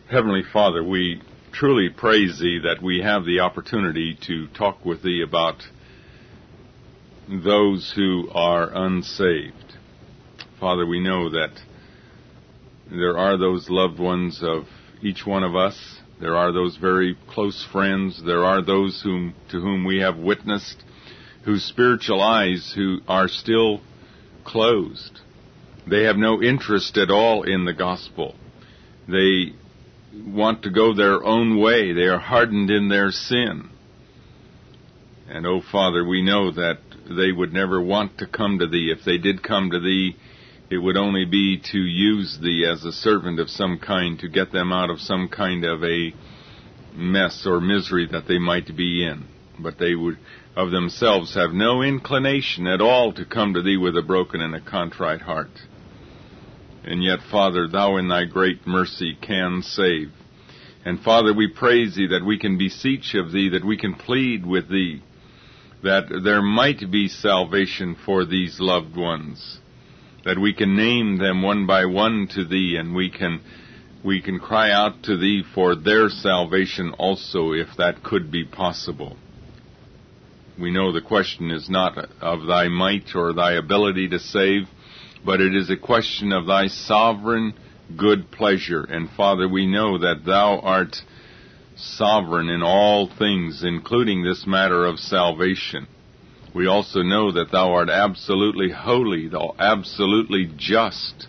Heavenly Father, we truly praise Thee that we have the opportunity to talk with Thee about those who are unsaved. Father, we know that there are those loved ones of each one of us. There are those very close friends. There are those to whom we have witnessed, whose spiritual eyes who are still closed. They have no interest at all in the gospel. They want to go their own way. They are hardened in their sin. And, oh, Father, we know that they would never want to come to Thee. If they did come to Thee, it would only be to use Thee as a servant of some kind to get them out of some kind of a mess or misery that they might be in. But they would of themselves have no inclination at all to come to Thee with a broken and a contrite heart. And yet, Father, Thou in Thy great mercy can save. And, Father, we praise Thee that we can beseech of Thee, that we can plead with Thee, that there might be salvation for these loved ones, that we can name them one by one to Thee, and we can cry out to Thee for their salvation also, if that could be possible. We know the question is not of Thy might or Thy ability to save, but it is a question of Thy sovereign good pleasure. And, Father, we know that Thou art sovereign in all things, including this matter of salvation. We also know that Thou art absolutely holy, Thou absolutely just,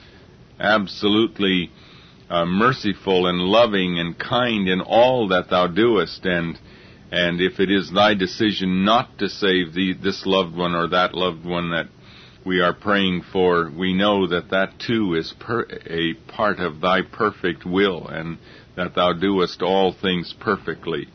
absolutely merciful and loving and kind in all that Thou doest. And if it is Thy decision not to save this loved one or that loved one that we are praying for, we know that that too is a part of Thy perfect will, and that Thou doest all things perfectly.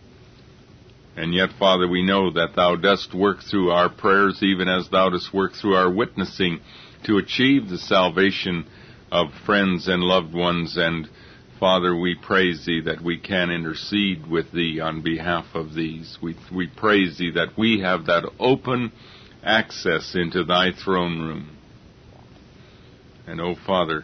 And yet, Father, we know that Thou dost work through our prayers, even as Thou dost work through our witnessing, to achieve the salvation of friends and loved ones. And, Father, we praise Thee that we can intercede with Thee on behalf of these. We praise Thee that we have that open access into Thy throne room. And, oh, Father,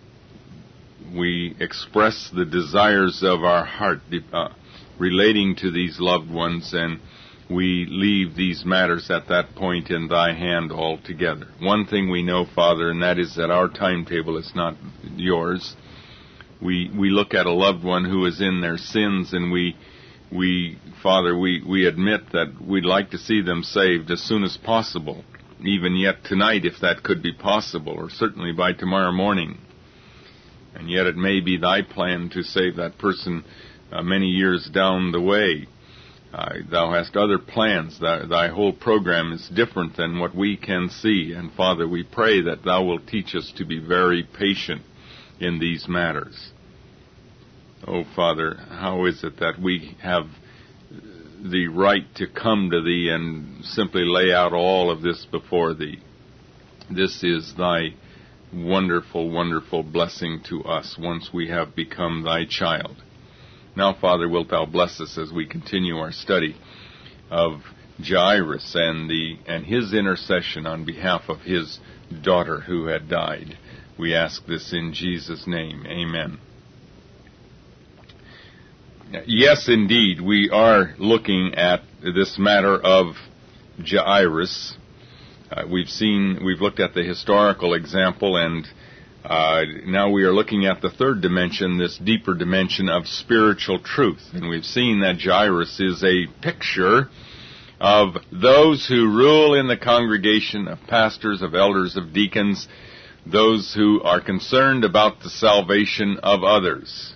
we express the desires of our heart relating to these loved ones, and we leave these matters at that point in Thy hand altogether. One thing we know, Father, and that is that our timetable is not Yours. We look at a loved one who is in their sins, and Father, we admit that we'd like to see them saved as soon as possible, even yet tonight if that could be possible, or certainly by tomorrow morning. And yet it may be Thy plan to save that person many years down the way. Thou hast other plans. Thy whole program is different than what we can see. And, Father, we pray that Thou will teach us to be very patient in these matters. Oh, Father, how is it that we have the right to come to Thee and simply lay out all of this before Thee? This is Thy wonderful, wonderful blessing to us once we have become Thy child. Now, Father, wilt Thou bless us as we continue our study of Jairus and his intercession on behalf of his daughter who had died. We ask this in Jesus' name. Amen. Yes, indeed, we are looking at this matter of Jairus. We've looked at the historical example, and now we are looking at the third dimension, this deeper dimension of spiritual truth. And we've seen that Jairus is a picture of those who rule in the congregation, of pastors, of elders, of deacons, those who are concerned about the salvation of others.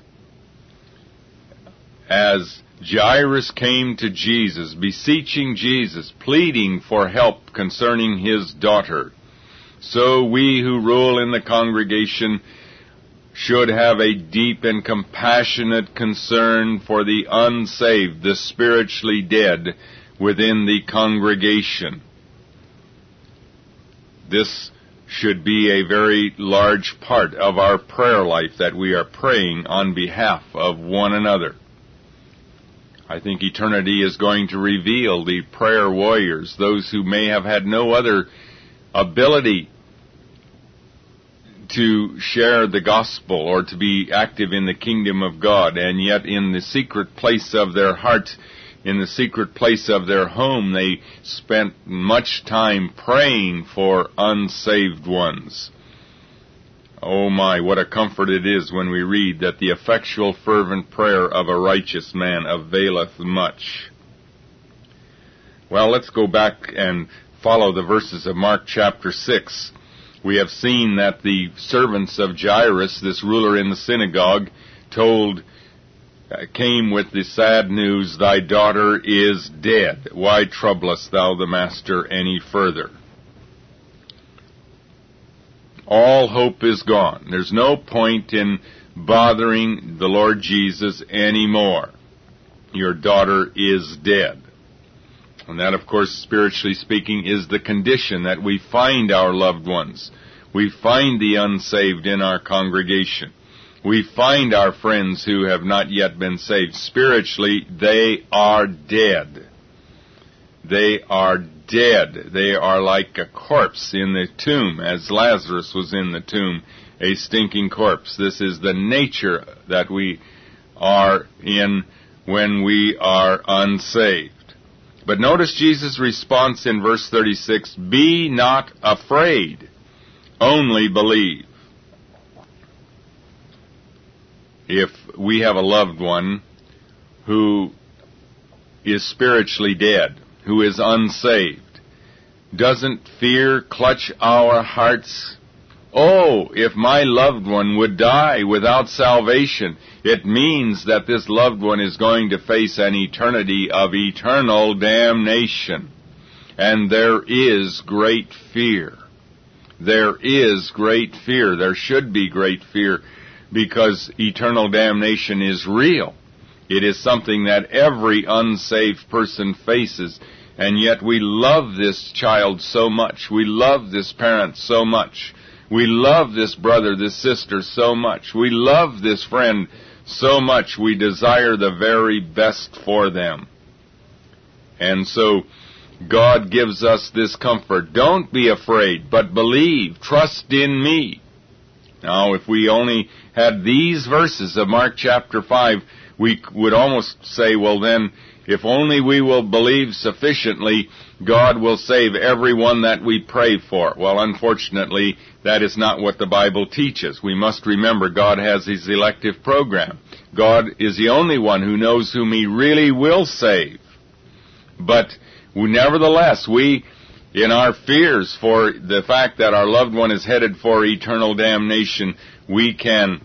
As Jairus came to Jesus, beseeching Jesus, pleading for help concerning his daughter, so we who rule in the congregation should have a deep and compassionate concern for the unsaved, the spiritually dead within the congregation. This should be a very large part of our prayer life, that we are praying on behalf of one another. I think eternity is going to reveal the prayer warriors, those who may have had no other ability to share the gospel or to be active in the kingdom of God, and yet in the secret place of their heart, in the secret place of their home, they spent much time praying for unsaved ones. Oh my, what a comfort it is when we read that the effectual fervent prayer of a righteous man availeth much. Well, let's go back and follow the verses of Mark chapter 6. We have seen that the servants of Jairus, this ruler in the synagogue, came with the sad news, "Thy daughter is dead. Why troublest thou the master any further?" All hope is gone. There's no point in bothering the Lord Jesus anymore. Your daughter is dead. And that, of course, spiritually speaking, is the condition that we find our loved ones. We find the unsaved in our congregation. We find our friends who have not yet been saved. Spiritually, they are dead. They are dead. They are like a corpse in the tomb, as Lazarus was in the tomb, a stinking corpse. This is the nature that we are in when we are unsaved. But notice Jesus' response in verse 36, "Be not afraid, only believe." If we have a loved one who is spiritually dead, who is unsaved, doesn't fear clutch our hearts? Oh, if my loved one would die without salvation, it means that this loved one is going to face an eternity of eternal damnation. And there is great fear. There is great fear. There should be great fear, because eternal damnation is real. It is something that every unsaved person faces. And yet we love this child so much. We love this parent so much. We love this brother, this sister so much. We love this friend so much. We desire the very best for them. And so God gives us this comfort. Don't be afraid, but believe. Trust in me. Now, if we only had these verses of Mark chapter 5, we would almost say, well then, if only we will believe sufficiently, God will save everyone that we pray for. Well, unfortunately, that is not what the Bible teaches. We must remember God has His elective program. God is the only one who knows whom He really will save. But nevertheless, we, in our fears for the fact that our loved one is headed for eternal damnation, we can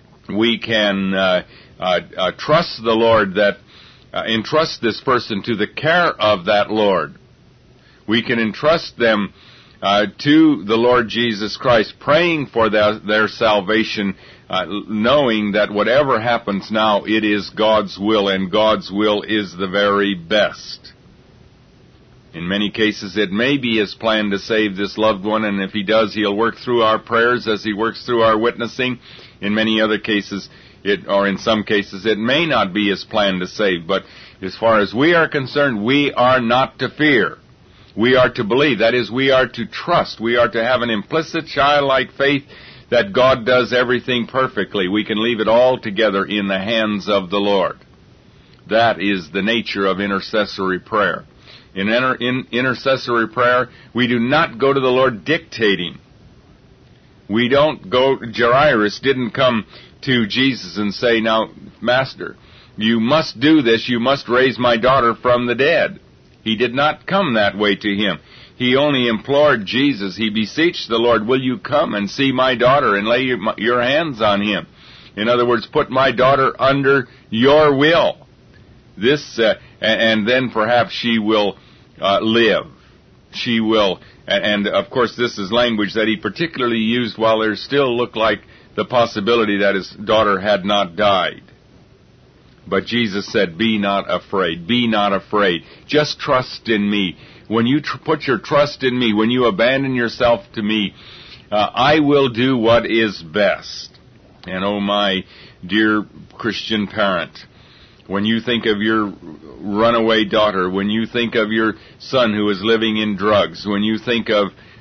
trust the Lord, that entrust this person to the care of that Lord. We can entrust them to the Lord Jesus Christ, praying for their salvation, knowing that whatever happens now, it is God's will, and God's will is the very best. In many cases, it may be His plan to save this loved one, and if He does, He'll work through our prayers as He works through our witnessing. In many other cases, or in some cases, it may not be His plan to save. But as far as we are concerned, we are not to fear. We are to believe. That is, we are to trust. We are to have an implicit childlike faith that God does everything perfectly. We can leave it all together in the hands of the Lord. That is the nature of intercessory prayer. In intercessory prayer, we do not go to the Lord dictating. We don't go, Jairus didn't come to Jesus and say, "Now, Master, you must do this, you must raise my daughter from the dead." He did not come that way to Him. He only implored Jesus. He beseeched the Lord, "Will you come and see my daughter and lay your hands on him?" In other words, put my daughter under your will. And then perhaps she will live. She will, and of course this is language that He particularly used while there still looked like the possibility that his daughter had not died. But Jesus said, "Be not afraid. Be not afraid. Just trust in me. When you put your trust in me, when you abandon yourself to me, I will do what is best." And oh my dear Christian parent, when you think of your runaway daughter, when you think of your son who is living in drugs, when you think of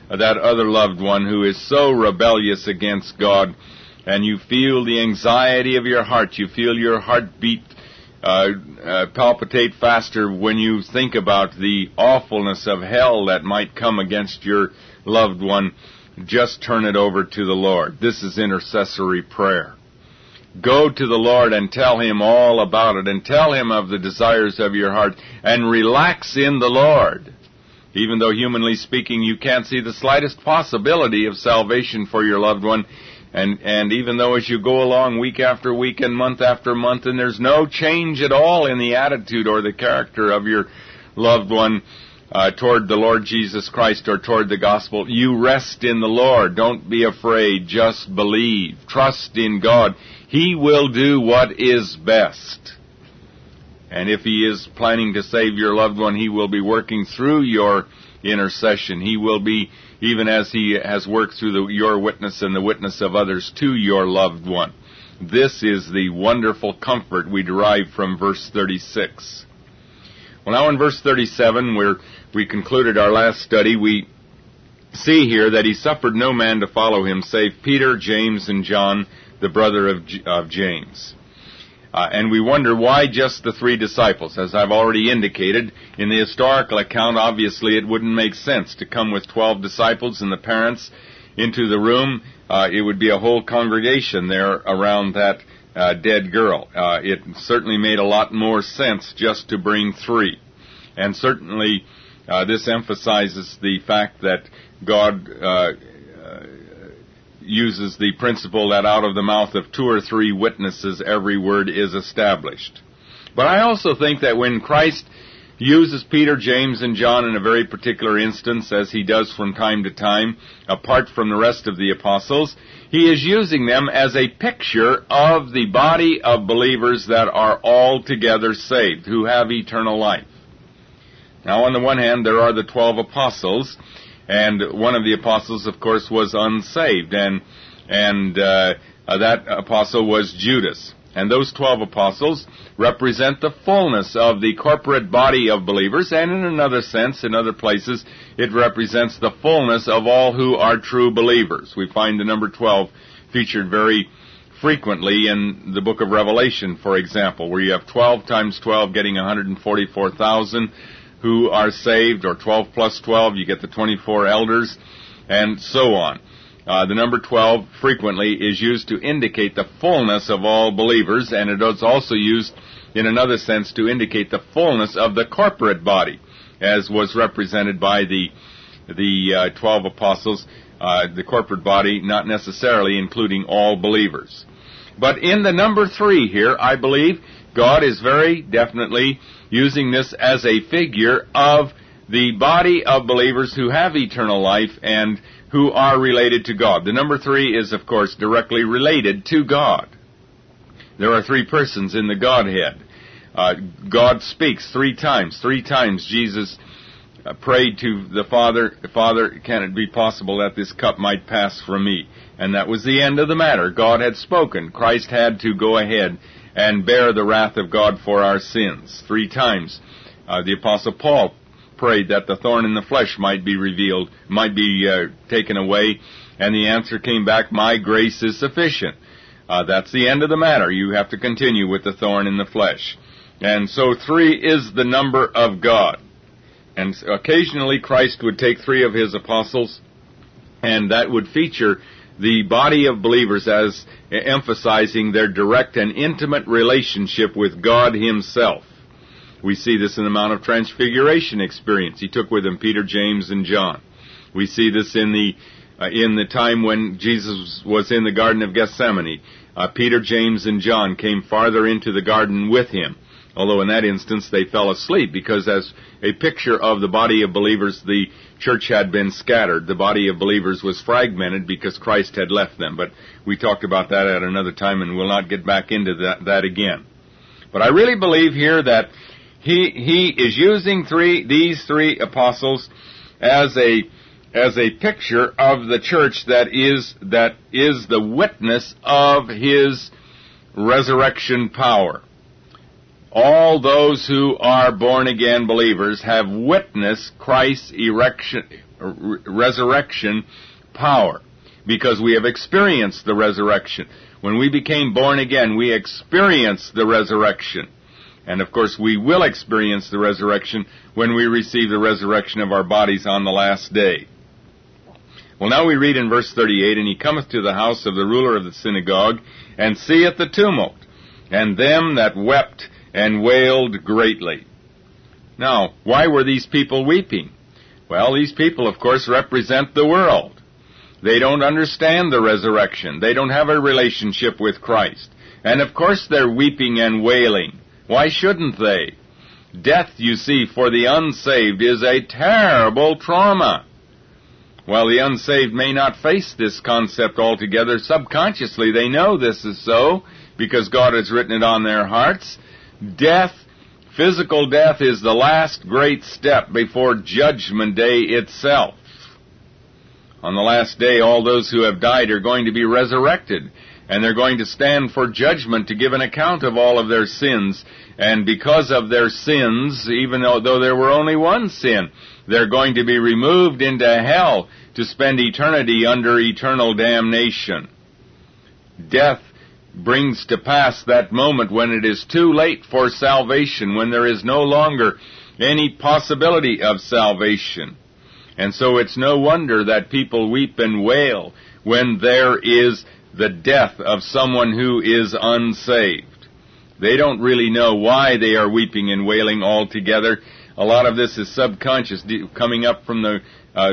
that other loved one who is so rebellious against God, and you feel the anxiety of your heart, you feel your heartbeat palpitate faster when you think about the awfulness of hell that might come against your loved one, just turn it over to the Lord. This is intercessory prayer. Go to the Lord and tell Him all about it, and tell Him of the desires of your heart, and relax in the Lord. Even though, humanly speaking, you can't see the slightest possibility of salvation for your loved one, and even though as you go along week after week and month after month, and there's no change at all in the attitude or the character of your loved one toward the Lord Jesus Christ or toward the gospel, you rest in the Lord. Don't be afraid. Just believe. Trust in God. He will do what is best. And if He is planning to save your loved one, He will be working through your intercession. He will be, even as He has worked through your witness and the witness of others to your loved one. This is the wonderful comfort we derive from verse 36. Well, now in verse 37, where we concluded our last study, we see here that He suffered no man to follow Him, save Peter, James, and John, the brother of James. And we wonder why just the 3 disciples. As I've already indicated, in the historical account, obviously it wouldn't make sense to come with 12 disciples and the parents into the room. It would be a whole congregation there around that dead girl. It certainly made a lot more sense just to bring 3. And certainly this emphasizes the fact that God uses the principle that out of the mouth of 2 or 3 witnesses every word is established. But I also think that when Christ uses Peter, James, and John in a very particular instance, as He does from time to time, apart from the rest of the apostles, He is using them as a picture of the body of believers that are all together saved, who have eternal life. Now, on the one hand, there are the 12 apostles, and one of the apostles, of course, was unsaved, and that apostle was Judas. And those 12 apostles represent the fullness of the corporate body of believers, and in another sense, in other places, it represents the fullness of all who are true believers. We find the number 12 featured very frequently in the book of Revelation, for example, where you have 12 times 12 getting 144,000 who are saved, or 12 plus 12, you get the 24 elders, and so on. The number 12 frequently is used to indicate the fullness of all believers, and it is also used in another sense to indicate the fullness of the corporate body, as was represented by the 12 apostles, the corporate body not necessarily including all believers. But in the number 3 here, I believe God is very definitely using this as a figure of the body of believers who have eternal life and who are related to God. The number 3 is, of course, directly related to God. There are 3 persons in the Godhead. God speaks 3 times. 3 times Jesus prayed to the Father, Father, can it be possible that this cup might pass from me? And that was the end of the matter. God had spoken. Christ had to go ahead and bear the wrath of God for our sins. 3 times. The Apostle Paul prayed that the thorn in the flesh might be revealed, might be taken away, and the answer came back, my grace is sufficient. That's the end of the matter. You have to continue with the thorn in the flesh. And so 3 is the number of God. And occasionally Christ would take 3 of His apostles, and that would feature the body of believers as emphasizing their direct and intimate relationship with God Himself. We see this in the Mount of Transfiguration experience. He took with Him Peter, James, and John. We see this in the time when Jesus was in the Garden of Gethsemane. Peter, James, and John came farther into the garden with Him. Although in that instance they fell asleep, because as a picture of the body of believers, the church had been scattered. The body of believers was fragmented because Christ had left them. But we talked about that at another time, and we'll not get back into that again. But I really believe here that he is using these 3 apostles as a picture of the church that is the witness of His resurrection power. all those who are born-again believers have witnessed Christ's resurrection power, because we have experienced the resurrection. When we became born again, we experienced the resurrection. And of course, we will experience the resurrection when we receive the resurrection of our bodies on the last day. Well, now we read in verse 38, "And he cometh to the house of the ruler of the synagogue, and seeth the tumult, and them that wept and wailed greatly." Now, why were these people weeping? Well, these people, of course, represent the world. They don't understand the resurrection. They don't have a relationship with Christ. And of course they're weeping and wailing. Why shouldn't they? Death, you see, for the unsaved is a terrible trauma. While the unsaved may not face this concept altogether, subconsciously they know this is so, because God has written it on their hearts. Death, physical death, is the last great step before Judgment Day itself. On the last day, all those who have died are going to be resurrected, and they're going to stand for judgment to give an account of all of their sins. And because of their sins, even though there were only one sin, they're going to be removed into hell to spend eternity under eternal damnation. Death brings to pass that moment when it is too late for salvation, when there is no longer any possibility of salvation. And so it's no wonder that people weep and wail when there is the death of someone who is unsaved. They don't really know why they are weeping and wailing altogether. A lot of this is subconscious, coming up from the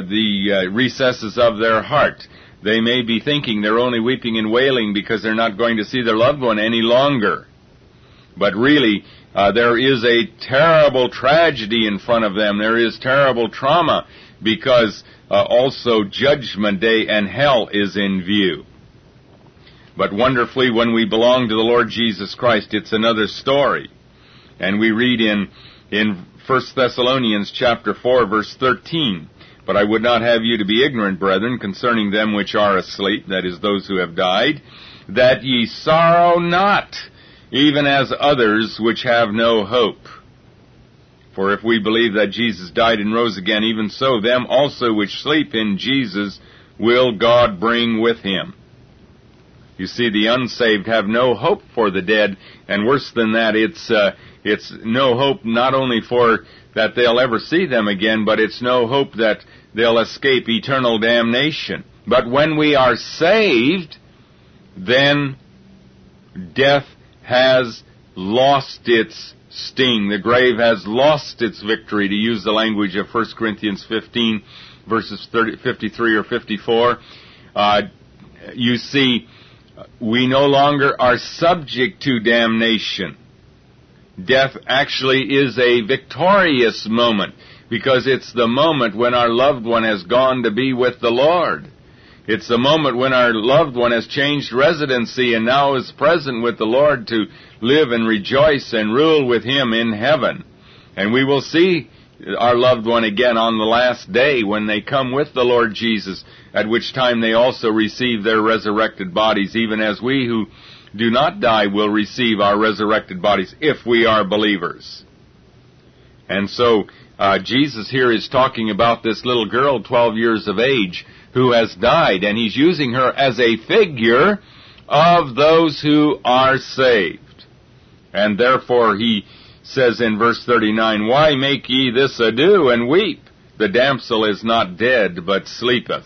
recesses of their heart. They may be thinking they're only weeping and wailing because they're not going to see their loved one any longer. But really, there is a terrible tragedy in front of them. There is terrible trauma, because also Judgment Day and hell is in view. But wonderfully, when we belong to the Lord Jesus Christ, it's another story. And we read in 1 Thessalonians chapter 4, verse 13, "But I would not have you to be ignorant, brethren, concerning them which are asleep," that is, those who have died, "that ye sorrow not, even as others which have no hope. For if we believe that Jesus died and rose again, even so them also which sleep in Jesus will God bring with him." You see, the unsaved have no hope for the dead, and worse than that, it's no hope not only for that they'll ever see them again, but it's no hope that they'll escape eternal damnation. But when we are saved, then death has lost its sting. The grave has lost its victory, to use the language of 1 Corinthians 15, verses 53 or 54. You see, we no longer are subject to damnation. Death actually is a victorious moment, because it's the moment when our loved one has gone to be with the Lord. It's the moment when our loved one has changed residency and now is present with the Lord to live and rejoice and rule with Him in heaven. And we will see our loved one again on the last day when they come with the Lord Jesus, at which time they also receive their resurrected bodies, even as we who do not die will receive our resurrected bodies if we are believers. And so Jesus here is talking about this little girl, 12 years of age, who has died, and He's using her as a figure of those who are saved. And therefore He says in verse 39, "Why make ye this ado and weep? The damsel is not dead, but sleepeth."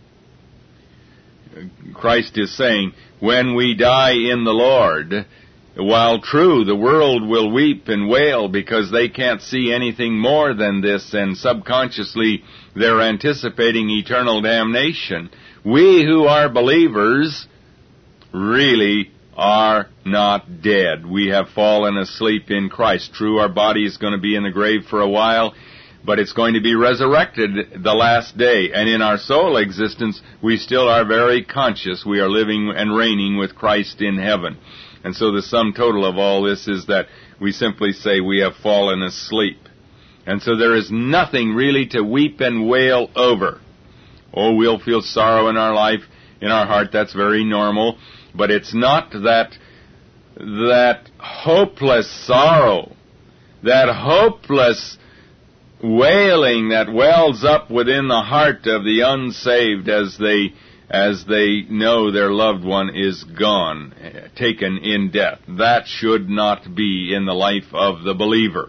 Christ is saying, when we die in the Lord, while true, the world will weep and wail because they can't see anything more than this, and subconsciously they're anticipating eternal damnation. We who are believers really are not dead. We have fallen asleep in Christ. True, our body is going to be in the grave for a while, but it's going to be resurrected the last day. And in our soul existence, we still are very conscious. We are living and reigning with Christ in heaven. And so the sum total of all this is that we simply say we have fallen asleep. And so there is nothing really to weep and wail over. Oh, we'll feel sorrow in our life, in our heart. That's very normal. But it's not that that hopeless sorrow, that hopeless wailing that wells up within the heart of the unsaved as they know their loved one is gone, taken in death. That should not be in the life of the believer.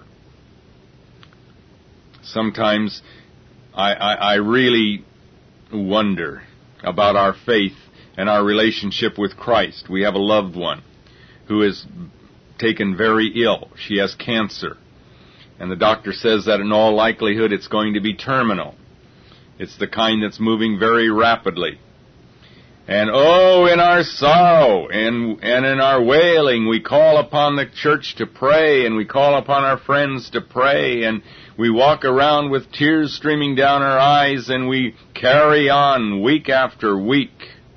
Sometimes I really wonder about our faith and our relationship with Christ. We have a loved one who is taken very ill. She has cancer. And the doctor says that in all likelihood it's going to be terminal. It's the kind that's moving very rapidly. And in our sorrow and in our wailing, we call upon the church to pray, and we call upon our friends to pray, and we walk around with tears streaming down our eyes, and we carry on week after week.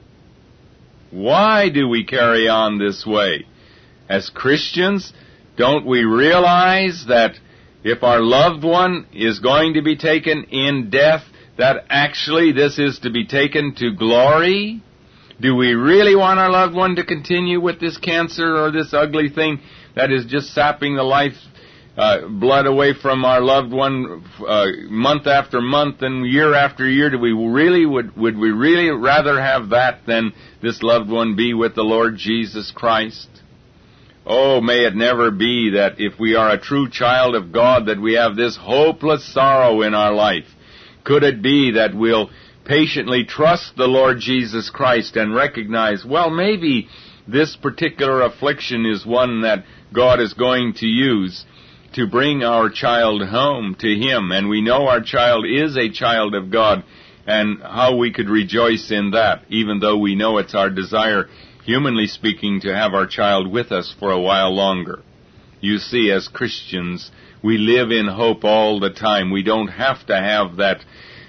Why do we carry on this way? As Christians, don't we realize that if our loved one is going to be taken in death, that actually this is to be taken to glory? Do we really want our loved one to continue with this cancer or this ugly thing that is just sapping the life blood away from our loved one month after month and year after year? Would we really rather have that than this loved one be with the Lord Jesus Christ? Oh, may it never be that if we are a true child of God that we have this hopeless sorrow in our life. Could it be that we'll patiently trust the Lord Jesus Christ and recognize, well, maybe this particular affliction is one that God is going to use to bring our child home to Him, and we know our child is a child of God, and how we could rejoice in that, even though we know it's our desire, humanly speaking, to have our child with us for a while longer. You see, as Christians, we live in hope all the time. We don't have to have that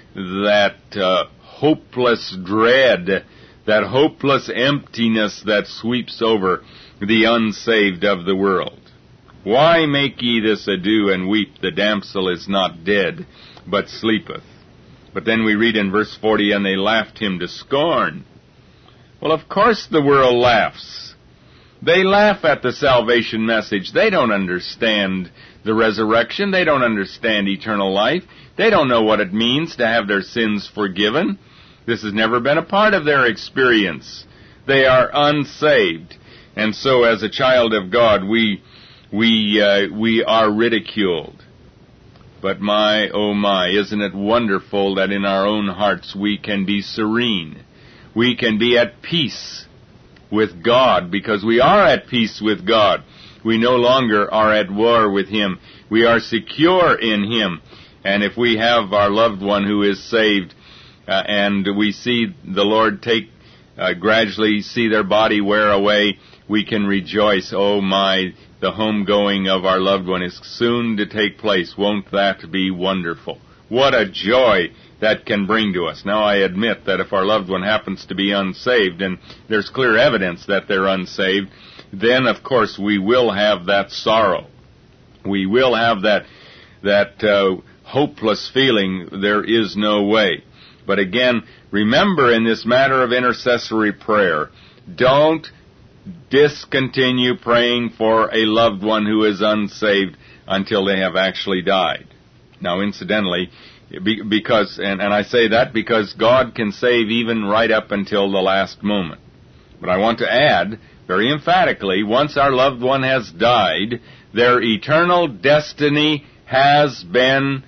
hopeless dread, that hopeless emptiness that sweeps over the unsaved of the world. Why make ye this ado and weep? The damsel is not dead, but sleepeth. But then we read in verse 40, and they laughed him to scorn. Well, of course the world laughs. They laugh at the salvation message. They don't understand the resurrection. They don't understand eternal life. They don't know what it means to have their sins forgiven. This has never been a part of their experience. They are unsaved. And so as a child of God, we are ridiculed. But my, oh my, isn't it wonderful that in our own hearts we can be serene. We can be at peace with God, because we are at peace with God. We no longer are at war with Him. We are secure in Him. And if we have our loved one who is saved, and we see the Lord gradually see their body wear away, we can rejoice. Oh my, the homegoing of our loved one is soon to take place. Won't that be wonderful? What a joy that can bring to us. Now, I admit that if our loved one happens to be unsaved, and there's clear evidence that they're unsaved, then, of course, we will have that sorrow. We will have that hopeless feeling, there is no way. But again, remember in this matter of intercessory prayer, don't discontinue praying for a loved one who is unsaved until they have actually died. Now, incidentally, because, and I say that because God can save even right up until the last moment. But I want to add, very emphatically, once our loved one has died, their eternal destiny has been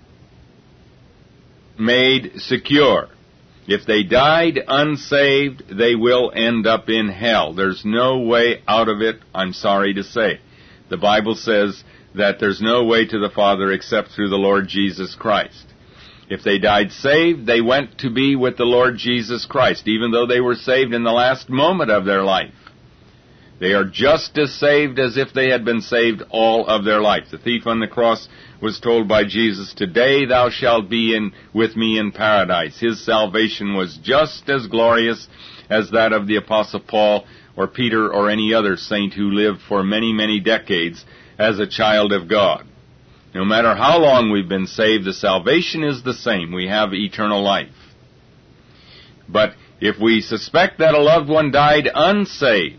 made secure. If they died unsaved, they will end up in hell. There's no way out of it, I'm sorry to say. The Bible says that there's no way to the Father except through the Lord Jesus Christ. If they died saved, they went to be with the Lord Jesus Christ, even though they were saved in the last moment of their life. They are just as saved as if they had been saved all of their life. The thief on the cross was told by Jesus, "Today thou shalt be with me in paradise." His salvation was just as glorious as that of the Apostle Paul or Peter or any other saint who lived for many, many decades as a child of God. No matter how long we've been saved, the salvation is the same. We have eternal life. But if we suspect that a loved one died unsaved,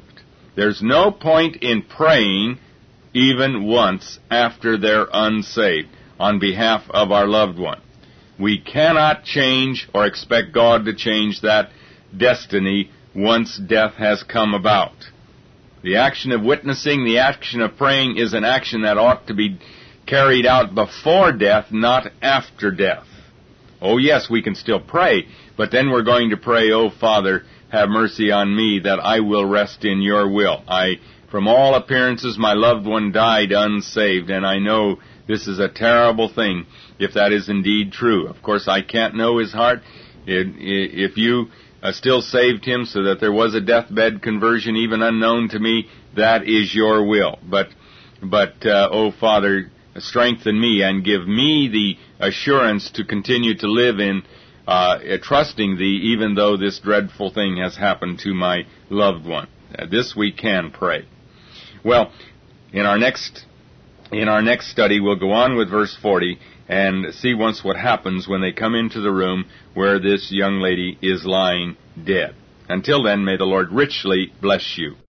There's no point in praying even once after they're unsaved on behalf of our loved one. We cannot change or expect God to change that destiny once death has come about. The action of witnessing, the action of praying is an action that ought to be carried out before death, not after death. Oh yes, we can still pray, but then we're going to pray, "Oh Father, have mercy on me that I will rest in your will. From all appearances, my loved one died unsaved, and I know this is a terrible thing if that is indeed true." Of course, I can't know his heart. If you still saved him so that there was a deathbed conversion even unknown to me, that is your will. But oh Father, strengthen me and give me the assurance to continue to live in trusting Thee, even though this dreadful thing has happened to my loved one. This we can pray. Well, in our next study, we'll go on with verse 40 and see once what happens when they come into the room where this young lady is lying dead. Until then, may the Lord richly bless you.